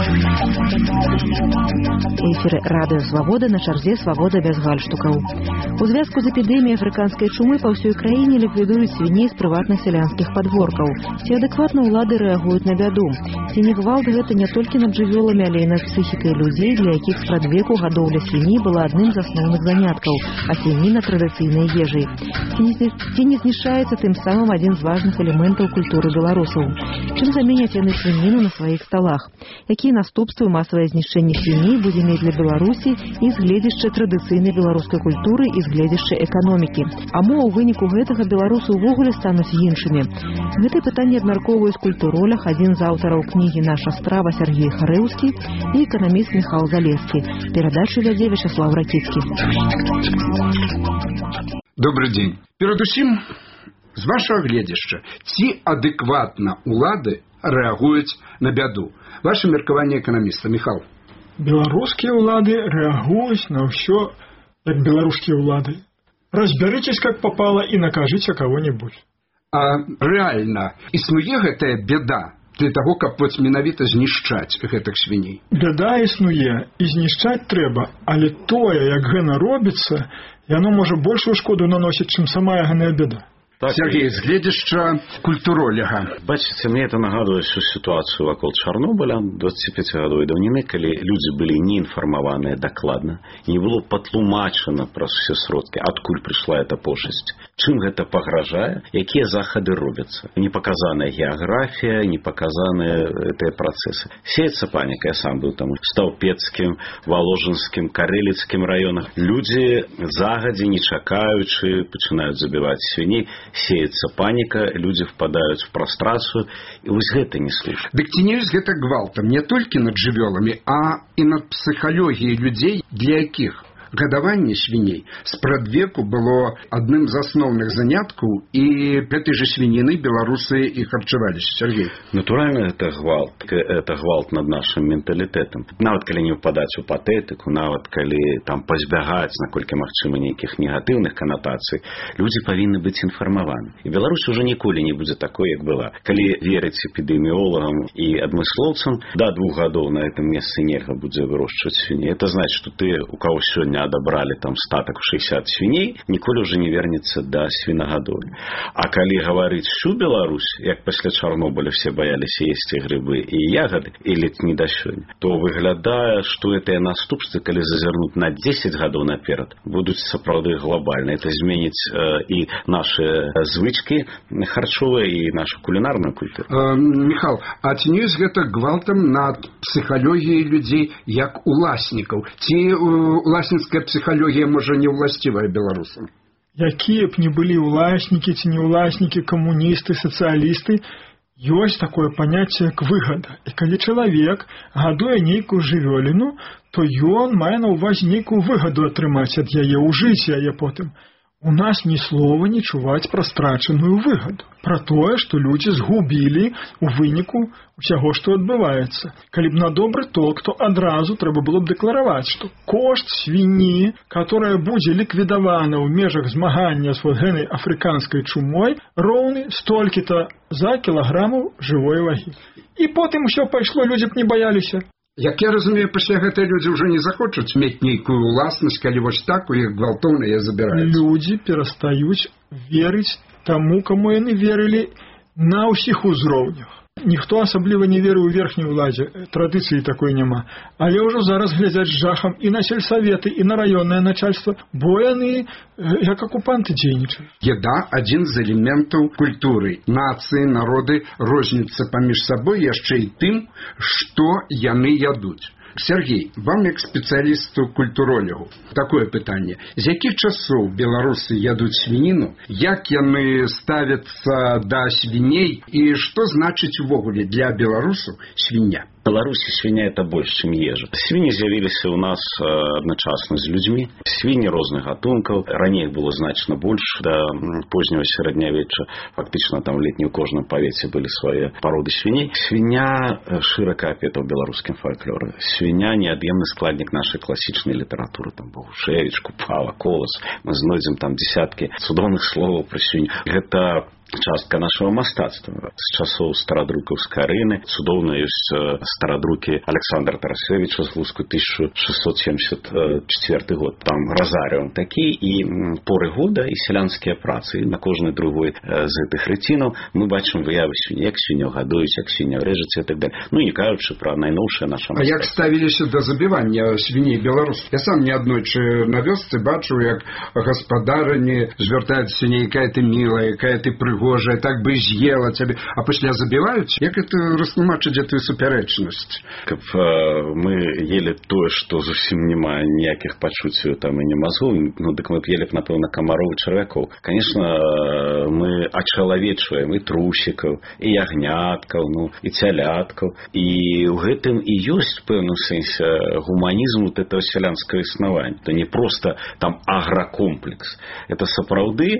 У эфіры радыё «Свабода», на чарзе «Свабода без гальштукаў». У звязку з эпідэміяй афрыканскай чумы па ўсёй краіне ліквідуюць свіней з прыватных сялянскіх падворкаў. Ці адэкватна ўлады рэагуюць на бяду? Ці не гвалт гэта не толькі над жывёламі, але і над псіхікай людзей, для якіх спрадвеку гадоўля свіней была адным з асноўных заняткаў, а свініна традыцыйнай ежай? Ці не знішчаецца тым самым адзін з важных элементаў культуры беларусаў? Чым заменяць яны свініну на сваіх сталах? Якія наступствы масавае знішчэнне свіней будзе мець для Беларусі і з гледзяшча традыцыйнай беларускай культуры і з гледзяшча эканомікі? А мо ў выніку гэтага беларусы ўвогуле стануць іншымі? Гэтае пытанне абмяркоўваюць культуролог, адзін з аўтараў кнігі «Наша страва» Сергей Харэўскі і эканаміст Михаил Залескі. Перадачу вядзе Вячеслав Ракіцкі. Добрый день. Перад усім, з вашага гледзяшча, ці адэкватна ўлады рэагуюць на бяду? Ваше меркаванне эканаміста, Михаил. Беларускія ўлады рэагуюць на ўсё, як беларускія ўлады. Разбярыцесь, как попало, і накажыце кого-нибудь. А рэальна існуе гэтая бяда для таго, каб вот менавіта знішчаць гэтых свіней? Бяда існуе, і знішчаць трэба, але тое, як гэта робіцца, яно можа большую шкоду наносіць, чым самая гэтая бяда. Сергей, з гледзяшча культуролога. Бачыце, мне это нагадвае всю ситуацию вакол Чарнобыля 25-гадовай даўніны, калі людзі былі неінфармаваныя дакладна, не было патлумачана праз усе сродкі, адкуль прыйшла эта пошасць, чым гэта пагражае, якія захады робяцца. Не паказаная геаграфія, не паказаныя гэтыя працэсы. Сеецца паніка, я сам быў там у Стаўпецкім, Валожынскім, Карэліцкім раёнах. Людзі загадзя, не чакаючы, пачынаюць забіваць свіней, сеется паника, люди впадают в прострацию, и вот это не слышно. Дык ці не ёсць гэта гвалтам не толькі над жывёламі, а і над псіхалогіяй людзей, для якіх гадаванне свіней спрадвеку было адным з асноўных заняткаў, і гэтай жа свініны беларусы і харчаваліся. Сергей. Натуральна, это гвалт над нашим менталітэтам. Нават калі не ўпадаць у патэтыку, нават калі там пазбягаць, наколькі магчыма, нейкіх негатыўных канатацый, людзі павінны быць інфармаваны. І Беларусь уже ніколі не будзе такой, як была. Калі верыць эпідэміолагам і адмыслоўцам, до 2 гадоў на этом месцы нельга будзе вырошчваць свіней. Это значит, что ты, у кого сёння отобрали там статок в 60 свиней, николі уже не вернется до свинагадоли. А калі говорить всю Беларусь, як пасля Чарнобыля все боялись есть грибы и ягоды, или не до сёння, то выглядае, что это наступствы, калі зазирнуть на 10 гадоў наперад, будут сапраўды глобально. Это изменит и наши звычки харчовые, и нашу кулинарную культуру. Михаил, а ці не ёсць гэта гвалтам над псіхалогіяй людзей як уласнікаў? Ці уласніцкая псіхалогія можа не ўласцівая беларусам? Якія б не былі уласнікі ці не уласнікі, камуністы, сацыялісты, ёсць такое паняцце як выгада. І калі чалавек гадуе нейкую жывёліну, то ён мае на ўвазе нейкую выгаду атрымаць ад яе, ужыць яе потым. У нас ні слова не чуваць пра страчаную выгаду, пра тое, што людзі згубілі у выніку ўсяго, што адбываецца. Калі б на добры толк, то адразу трэба было б дэклараваць, што кошт свіні, которая будзе ліквідавана ў межах змагання з гэтай афрыканскай чумой, роўны столькі-то за кілаграму жывой вагі. І потым усё пайшло, людзі б не баяліся. Як я разумею, пасля гэтыя людзі ўжо не захочуць мець нейкую ўласнасць, калі вось так у іх гвалтоўна яе забіраюць. Людзі перастаюць верыць таму, каму яны верылі на ўсіх узроўнях. Ніхто асабліва не верыў у верхняй уладзе, традыцыі такой няма. Але ўжо зараз глядзяць з жахам і на сельсаветы, і на раённае начальство, бо яны як акупанты дзейнічаюць. Еда адзін з элементаў культуры. Нацыі, народы розняцца паміж сабой яшчэ і тым, што яны ядуць. Сергей, вам як спецыялісту-культуролягу такое пытанне. З якіх часоў беларусы ядуць свініну, як яны ставяцца да свіней і што значыць увогуле для беларусаў свіння? В Беларуси свинья это больше, чем ежа. Свиньи з'явились у нас одночасно с людьми. Свиньи разных гатунков. Ранее их было значно больше. До позднего средневеча фактично там в летнем кожном повете были свои породы свиней. Свинья широко опета в белорусском фольклоре. Свинья неотъемный складник нашей классичной литературы. Там Богушевич, Купала, Колос. Мы знойдем там десятки цудовных слов про свинью. Это частка нашего мастацтва. С часов стародрукаўскай Арыны цудоўна ёсць старадрукі Александра Тарасевича з Луску 1674 год. Там разарыум такі і поры года і сялянскія працы. І на кожнай другой з гэтых рэцінаў мы бачым выявы свіней, як свінёў гадуюць, як свінняў рэжацца і так далее. Ну не кажучы пра найноўшае наша мастацтва. А як ставіліся да забівання свіней беларускіх? Я сам неаднойчы на вёсцы бачу, як гаспадарыні звяртаюцца нейкая ты мілая, якая ты прыгожая, так бы з'ела цябе, а пасля забіваюць? Як это растлумачыць гэтую супярэчнасць? Каб мы ели тое, што зусім не мае ніякіх пачуццяў там і не мазгоў, ну дык мы б ели б, напэўна, камароў і чарвякоў. Конечно, мы ачалавечваем і трусікаў, і ягняткаў, ну, і цяляткаў. І ў гэтым і ёсць в пэўным сэнсе гуманізм вот этого сялянскага існавання. Это не просто там агракомплекс. Это сапраўды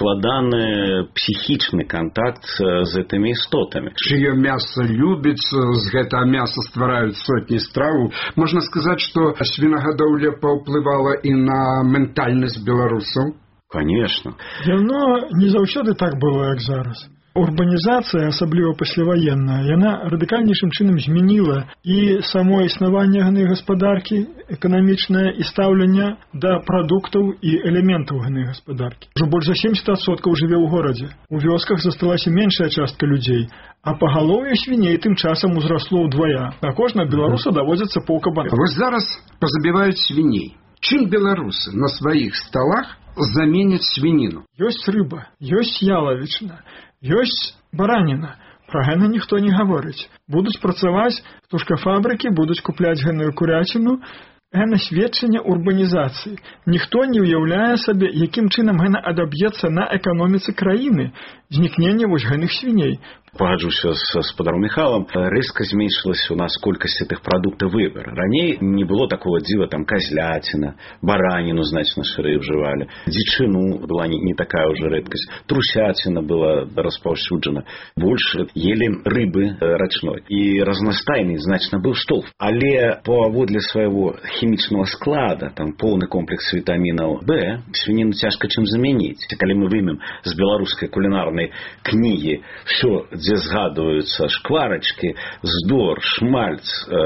складаны психічны контакт з гэтымі істотамі. Чыё мяса любіць, з гэтага мяса ствараюць сотні страваў. Можна сказаць, што свінагадоўля паўплывала і на ментальнасць беларусаў? Конечно. Яно не заўсёды так было, як зараз. Урбанізацыя, асабліва пасляваенная, яна радыкальнейшым чынам змяніла і само існаванне гэтай гаспадаркі эканамічнае і стаўленне да прадуктаў і элементаў гэтай гаспадаркі. Ужо больш за 70% жыве ў горадзе. У вёсках засталася меншая частка людзей, а пагалоўе свіней тым часам узрасло ўдвая. На кожнага беларуса даводзіцца паўкабана. Вось зараз пазабіваюць свіней. Чым беларусы на сваіх сталах заменяць свініну? Ёсць рыба, ёсць ялавічына, ёсць бараніна. Пра гэта ніхто не гаворыць. Будуць працаваць птушкафабрыкі, будуць купляць гэную куряціну. Гэта сведчанне урбанізацыі. Ніхто не ўяўляе сабе, якім чынам гэта адаб'ецца на эканоміцы краіны. Знікненне вось гэных свіней. Пагаджуся з гаспадаром Михайлом, рэзка зменшылася у нас колькасць гэтых прадуктаў выбара. Раней не было такого дзіва, там казляціна, бараніну значна шырэй ўжывалі, дзічыну была не такая ўжо рэдкасць, трусяціна была распаўсюджана, больш ели рыбы рачной. І разнастайны значна быў стол. Але паводле свайго хімічнага склада, там поўны комплекс вітамінаў Б, свініну цяжка чым замяніць. Калі мы вымем з беларускай кулінарнай кнігі всё, дзе згадваюцца шкварачкі, здор, шмальц,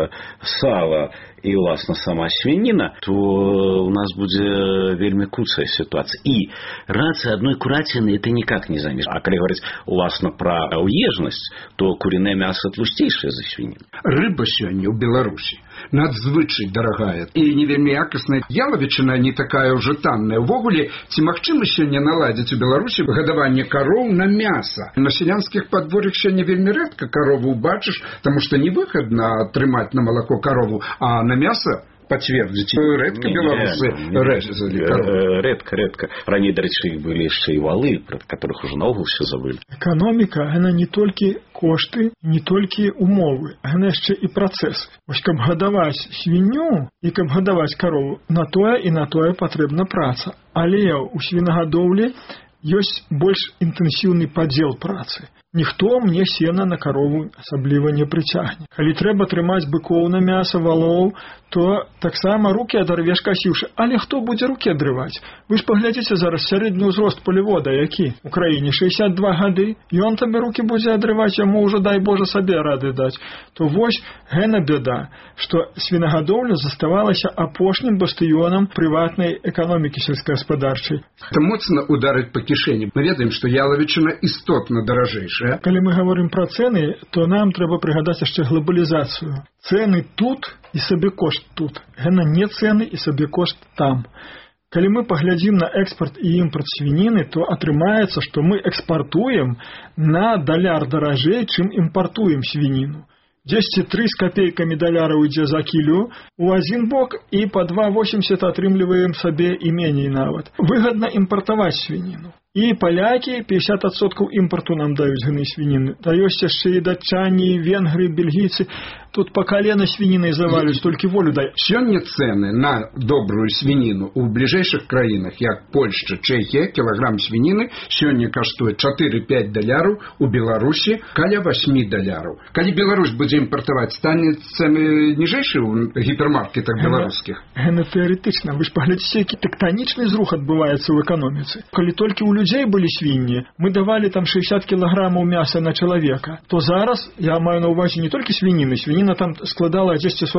сала і, уласна, сама свініна, то у нас будзе вельмі куцая сітуацыя. І рацыя адной кураціны это никак не заменіш. А калі говорить, уласна, пра ўежнасць, то куриное мясо тлусцейшае за свініну. Рыба сёння ў Беларусі надзвычай дарагая і не вельмі якасная. Ялавічына не такая ўжо танная. Увогуле, ці магчыма сёння наладзіць у Беларусі гадаванне кароў на мяса? На сялянскіх падвор'ях сёння вельмі рэдка карову убачыш, таму што невыгадна трымаць на малако карову, а на мяса пацвердзіць. Рэдка беларусы рэзалі карову. Рэдка. Раней, дарэчы, былі яшчэ і валы, пра которых ужо наогул все забылі. Эканоміка, яна не толькі кошты, не толькі умовы, яна яшчэ і працэсы. Вось каб гадаваць свінню і каб гадаваць карову, на тое і на тое патрэбна праца. Але ў свінагадоўлі ёсць больш інтэнсіўны падзел працы. Ніхто мне сена на карову асабліва не прыцягне. Калі трэба трымаць быкоў на мяса, валоў, то таксама рукі адарвеш касіўшы. Але хто будзе рукі адрываць? Вы ж паглядзіце зараз сярэдні ўзрост полевода, які у краіне 62 гады, ён табе рукі будзе адрываць, яму ўжо, дай Божа, сабе рады даць. То вось гэна бяда, што свінагадоўля заставалася апошнім бастыёнам прыватнай эканомікі сельскагаспадарчай. Это моцна ударыць па кішэні. Мы ведаем, што ялавічына істотна даражэйшая. Калі мы говорим про цены, то нам трэба прыгадаць яшчэ глобалізацыю. Цены тут і сабекошт тут. Гэта не цены і сабекошт там. Калі мы паглядзім на экспорт і імпорт свініны, то атрымаецца, што мы экспартуем на $1 даражэй, чым імпартуем свініну. 10,3 з копейкамі даляраў ідзе за кілю у адзін бок і па 2,80 атрымліваем сабе і меней нават. Выгадна імпартаваць свініну. І палякі 50% імпарту нам даюць гэтай свініны. Да ёсць яшчэ і датчане, і венгры, бельгійцы. Тут па калена свінінай завалюць, толькі волю дай. Сёння цэны на добрую свініну ў бліжэйшых краінах, як Польшча, Чэхія, кілаграм свініны сёння каштуе $4-5, у Беларусі каля $8. Калі Беларусь будзе імпартаваць, стане цэны ніжэйшыя ў гіпермаркетах беларускіх? Гэта тэарэтычна. Вы ж паглядзіце, які тэктанічны зрух адбываецца ў эканоміцы. Калі толькі ў людзей былі свінні, мы давалі там 60 кілаграмаў мяса на чалавека, то зараз, я маю на ўвазе не толькі свініны, свініна там складала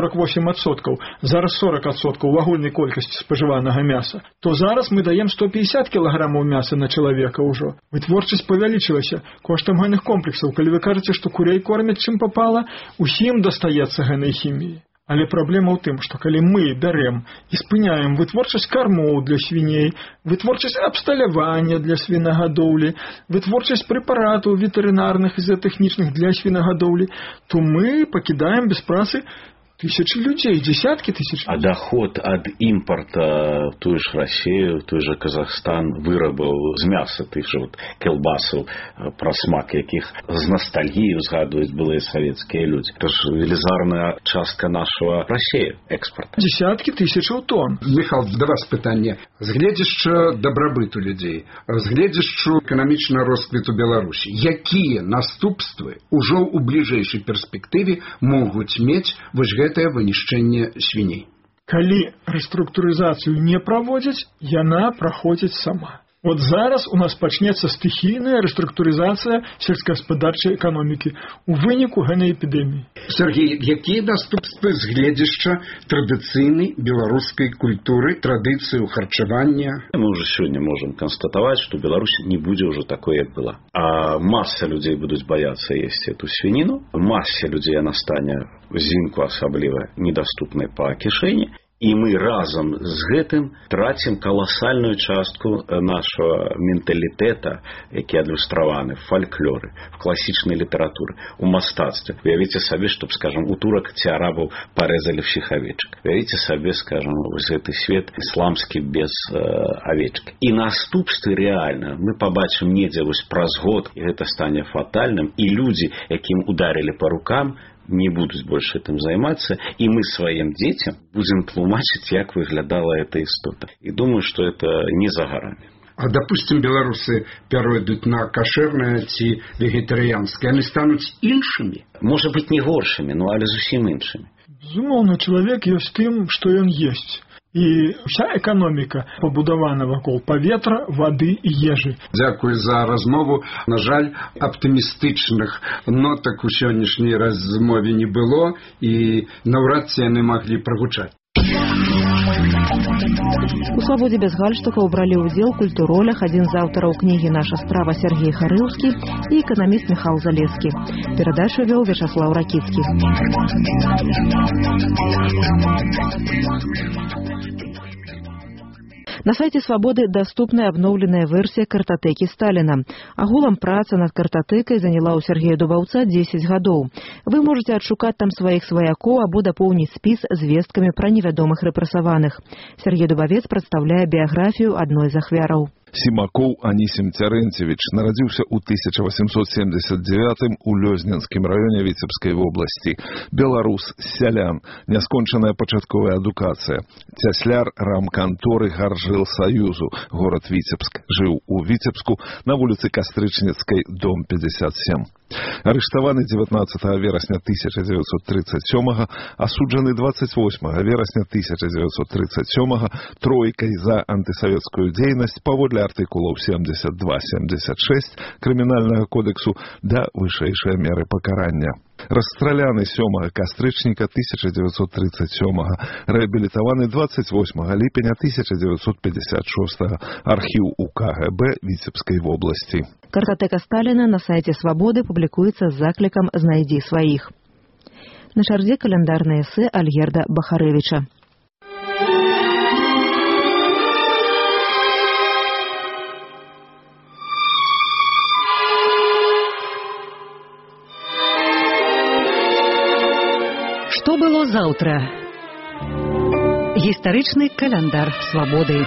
48%, зараз 40% у агульнай колькасці спажыванага мяса, то зараз мы даем 150 кілаграмаў мяса на чалавека ўжо. Вытворчасць павялічылася коштам гэных комплексаў. Калі вы кажаце, што курей кормяць чым попала, усім дастаецца гэтай хіміі. Але праблема ў тым, што калі мы бярем і спыняем вытворчасць кармоў для свіней, вытворчасць абсталявання для свінагадоўлі, вытворчасць прэпаратаў ветэрынарных і заатэхнічных для свінагадоўлі, то мы пакідаем без працы тысячи людей, десятки тысяч. А доход от импорта в ту же Россию, в ту же Казахстан вырабаў з мяса тых же вот кілбасаў, пра смак якіх з ностальгією згадваюць былыя савецкія людзі. Это ж велізарная частка нашего России экспорта. Десятки тысячаў тонн. Михал, да вас пытанне. Згледзячы дабрабыту людзей, згледзячы эканамічны росквіту Беларусі, якія наступствы ўжо ў бліжэйшай перспектыве могуць мець вось гэтае вынішчэнне свіней? Калі рэструктурызацыю не праводзяць, яна праходзіць сама. Вот зараз у нас пачнецца стыхійная рэструктурызацыя сельскагаспадарчай эканомікі у выніку гэтай эпідэміі. Сергей, якія наступствы згледзяча традыцыйнай беларускай культуры, традыцыю харчавання? Мы уже сегодня можем констатовать, что Беларусь не будет уже такой, как была. А масса людей будут бояться есть эту свинину. Массе людей она станет взимку особливо недоступной по кишені. І мы разом з гэтым трацім каласальную частку нашего менталітэта, які адлюстраваны в фальклоры, в класічнай літаратуры, у мастацтве. Уявіце сабе, чтоб, скажем, у турак ці арабаў парэзалі ўсіх авечак. Уявіце сабе, скажем, вось гэты свет ісламскі без авечкі. І наступствы реально мы побачым недзе вось праз год, і гэта стане фатальным, і людзі, якім ударили по рукам, не будут больше этим заниматься, и мы своим детям будем тлумачить, как выглядала эта истота. И думаю, что это не за горами. А, допустим, белорусы перейдут на кошерное ці вегетарианское, они станут іншими? Может быть, не горшими, но але зусім іншими. Безумоўна, чалавек ёсць тым, што ён есть. І вся эканоміка пабудавана вакол паветра, вады і ежы. Дзякую за размову. На жаль, аптымістычных нотак у сённяшняй размове не было, і наўрад ці яны маглі прагучаць. У «Свабодзе без гальштукаў» бралі ўдзел культуролях, адзін з аўтараў кнігі «Наша страва» Сергей Харыўскі і эканаміст Михал Залескі. Перадачу вёў Вячаслаў Ракіцкі. На сайте «Свободы» доступна обновленная версия картотеки Сталина. Агулам праца над картотекой заняла у Сергея Дубаўца 10 гадоў. Вы можете адшукаць там сваіх сваякоў або дапоўніць спіс звесткамі пра невядомых рэпрэсаваных. Сергей Дубавец прадстаўляе біяграфію адной з ахвяраў. Сімакоў Анісім Цярэнцевіч нарадзіўся ў 1879 у Лёзненскім раёне Віцебскай вобласці. Беларус, сялян, няскончаная пачатковая адукацыя. Цясляр рамканторы Гаржылсаюзу, горад Віцебск. Жыў у Віцебску на вуліцы Кастрычніцкай, дом 57. Арыштаваны 19 верасня 1937, асуджаны 28 верасня 1937 тройкай за антысавецкую дзейнасць паводле артыкулаў 72-76 крымінальнага кодексу да вышэйшай меры пакарання. Расстраляны 7 кастрычніка 1937, рэабілітаваны 28 ліпеня 1956, архіў УКГБ Віцебскай вобласці. Картотека Сталина на сайте «Свободы» публикуется с закликом «Знайди своих». На чарзе календарное эссе Альгерда Бахаревича. Что было завтра? Гістарычны календар «Свободы».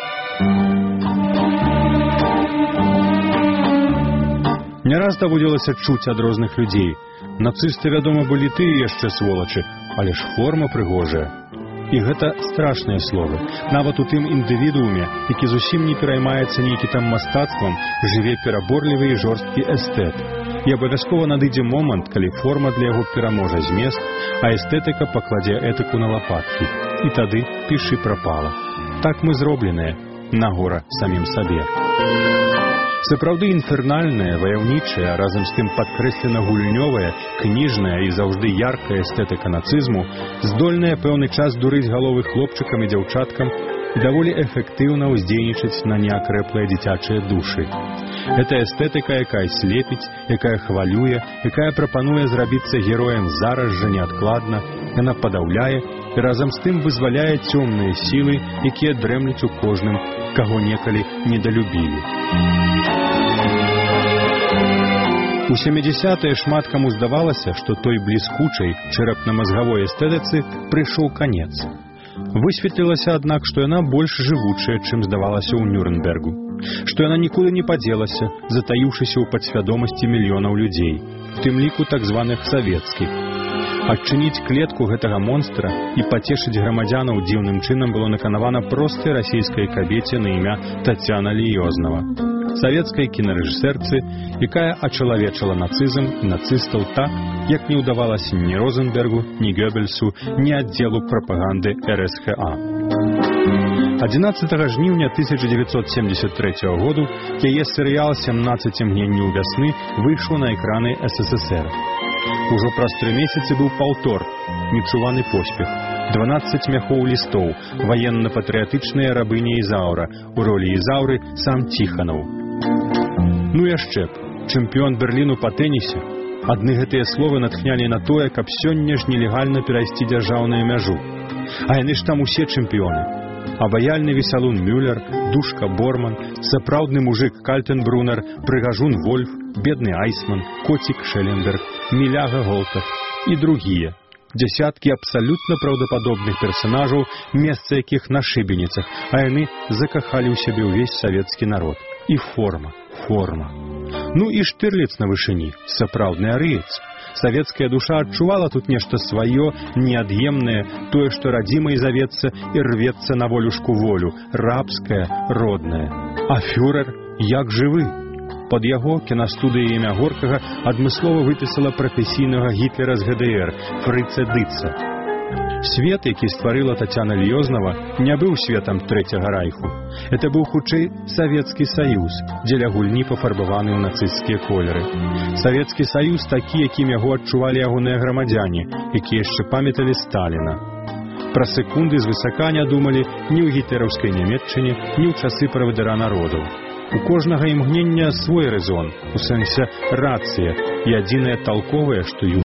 Не раз даводзілася чуць ад розных людзей. Нацысты, вядома, былі тыя яшчэ сволачы, але ж форма прыгожая. І гэта страшныя словы. Нават у тым індывідууме, які зусім не пераймаецца нейкі там мастацтвам, жыве пераборлівы і жорсткі эстэт. І абавязкова надыдзе момант, калі форма для яго пераможа змест, а эстэтыка пакладзе этыку на лапаткі. І тады пішы прапала. Так мы зробленыя, на гора самім сабе. Сапраўды інфернальная, ваяўнічая, разам з тым падкрэслена гульнёвая, кніжная і заўжды яркая эстэтыка нацызму, здольная пэўны час дурыць галовы хлопчыкам і дзяўчаткам і даволі эфектыўна ўздзейнічаць на неакрэплыя дзіцячыя душы. Гэта эстэтыка, якая слепіць, якая хвалюе, якая прапануе зрабіцца героем зараз жа неадкладна, яна падаўляе і разам з тым вызваляе цёмныя сілы, якія дрэмлюць у кожным, каго некалі недалюбілі. У 70-е шмат каму здавалася, што той бліскучай чэрапна-мазгавой эстэтыцы прыйшоў канец. Высветлілася, аднак, што яна больш жывучая, чым здавалася ў Нюрнбергу, што яна нікуды не падзелася, затаіўшыся ў падсвядомасці мільёнаў людзей, у тым ліку так званых савецкіх. Адчыніць клетку гэтага монстра і пацешыць грамадзянаў дзіўным чынам было наканавана простай расійскай кабеце на імя Тацяна Ліёзнава, савецкай кінарэжысэрцы, якая ачалавечала нацызм і нацыстаў так, як не ўдавалася ні Розенбергу, ні Гёббельсу, ні аддзелу прапаганды РСХА. 11 жніўня 1973 году яе серыял «17 мгненняў вясны» выйшаў на экраны СССР. Ужо праз 3 месяцы быў паўтор, нечуваны поспех, 12 мяхоў лістоў, ваенна-патрыятычная рабыня Ізаўра, у ролі Ізаўры сам Ціханаў. Ну яшчэ б, чэмпіён Берліну па тэнісе. Адны гэтыя словы натхнялі на тое, каб сёння ж нелегальна перайсці дзяржаўную мяжу. А яны ж там усе чэмпіёны. Абаяльны весалун Мюллер, душка Борман, сапраўдны мужик Кальтенбрунер, прыгажун Вольф, бедны Айсман, коцік Шелленберг, міляга Голтов і другія. Дзясяткі абсалютна праўдападобных персанажаў, месца якіх на шыбеніцах, а яны закахалі ў сябе ўвесь савецкі народ. І форма. Ну і Штырліц на вышыні, сапраўдны арыец. Савецкая душа адчувала тут нешта сваё, неад'емнае, тое, што радзімай завецца і рвецца на волюшку волю, рабскае, роднае. А фюрер як жывы? Пад яго кінастудыя імя Горкага адмыслова выпісала прафесійнага Гітлера з ГДР Фрыца Дыца. Свет, які стварыла Тацяна Ліёзнава, не быў светам Трэцяга райху. Это быў хутчэй Савецкі Саюз, дзеля гульні пафарбаваны ў нацысцкія колеры. Савецкі Саюз такі, якім яго адчувалі ягоныя грамадзяне, якія яшчэ памяталі Сталіна. Пра секунды звысака не думалі ні ў гітлераўскай Нямецчыне, ні ў часы правадыра народаў. У кожнага імгнення свой рэзон, у сэнсе рацыя, і адзінае талковае, што